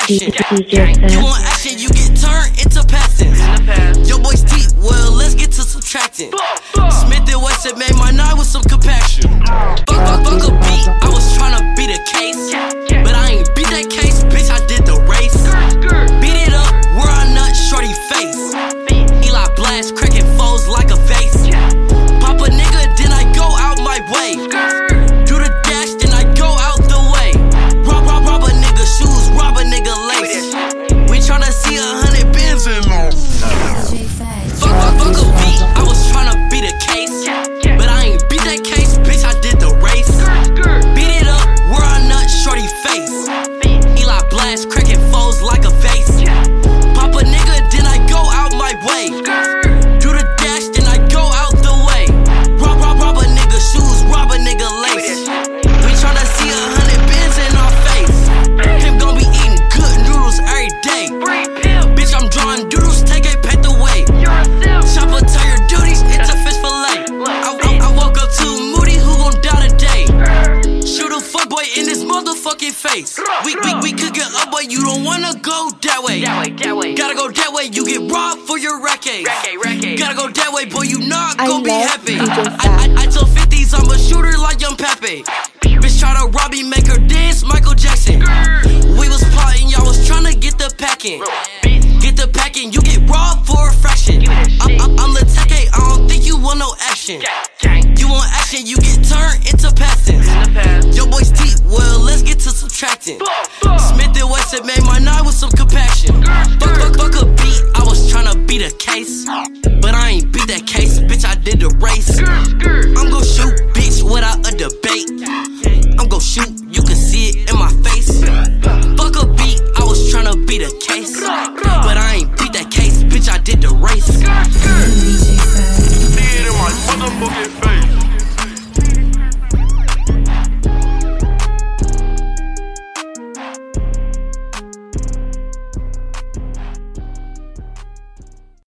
action. You want action, you get turned into passing. Your boy's teeth, well, let's get to subtracting. Smith and Wesson made my night with some compaction. Fuck a beat, I was tryna beat a case, but I ain't beat that case, bitch, I did the race. Beat it up, where I nut, shorty face. Eli blast, cracking foes like a vase. Pop a nigga, then I go out my way. Do the dash, then I go out the way. Rob a nigga shoes, rob a nigga lace. We tryna see 100 bands in them. Fuck a beat, I was tryna beat a case, but I ain't beat that case, bitch, I did the race. Beat it up, where I nut, shorty face. Eli blast, cracking foes like a vase. Pop a nigga, then I go out my way. Do the dash, then I go out the way. Rob a nigga shoes, rob a nigga lace. We tryna see 100 bands in our face. Him gon' be eating good noodles every day. Bitch, I'm drawing doodles, take a pet away. Chopper tell your duties, it's a fish fillet. I woke up too moody, who gon' die today? Shoot a fuckboy in his motherfucking face. We could get up, but you don't wanna go that way. Gotta go that way, you get robbed for your racket. Gotta go that way, boy, you not gon' be happy. I told 50s I'm a shooter like Young Pepe. Bitch try to rob me, make her dance, Michael Jackson. We was plotting, y'all was tryna get the packing. Get the packing, you get robbed for a fraction. I'm the tech, I don't think you want no action. You want action, you get turned into passing. Your boy's teeth, well, let's get to subtracting. Smith and Wesson made my night with some compaction.